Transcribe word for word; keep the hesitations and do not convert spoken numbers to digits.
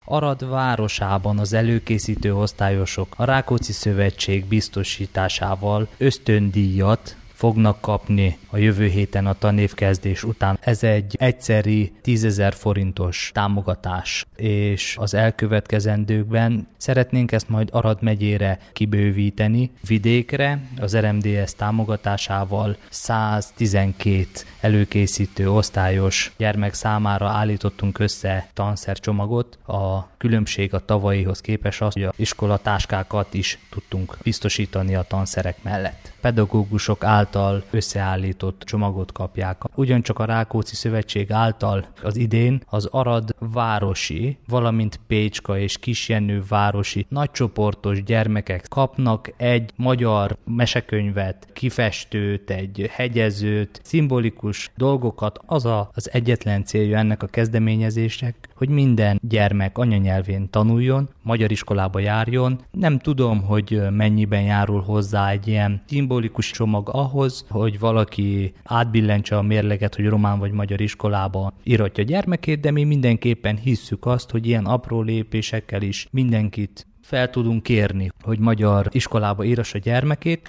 Arad városában az előkészítő osztályosok a Rákóczi Szövetség biztosításával ösztöndíjat fognak kapni a jövő héten a tanévkezdés után. Ez egy egyszeri tízezer forintos támogatás, és az elkövetkezendőkben szeretnénk ezt majd Arad megyére kibővíteni, vidékre, az er em dé es támogatásával száztizenkét előkészítő osztályos gyermek számára állítottunk össze tanszercsomagot. A különbség a tavalyihoz képest az, hogy az iskolatáskákat is tudtunk biztosítani a tanszerek mellett. Pedagógusok által összeállított csomagot kapják. Ugyancsak a Rákóczi Szövetség által az idén az Arad városi, valamint Pécska és Kisjenő városi nagycsoportos gyermekek kapnak egy magyar mesekönyvet, kifestőt, egy hegyezőt, szimbolikus dolgokat. Az a, az egyetlen célja ennek a kezdeményezésnek, hogy minden gyermek anyanyelvén tanuljon, magyar iskolába járjon. Nem tudom, hogy mennyiben járul hozzá egy ilyen szimbolikus csomag ahhoz, hogy valaki átbillentse a mérleget, hogy román vagy magyar iskolába íratja gyermekét, de mi mindenképpen hisszük azt, hogy ilyen apró lépésekkel is mindenkit fel tudunk kérni, hogy magyar iskolába írassa gyermekét.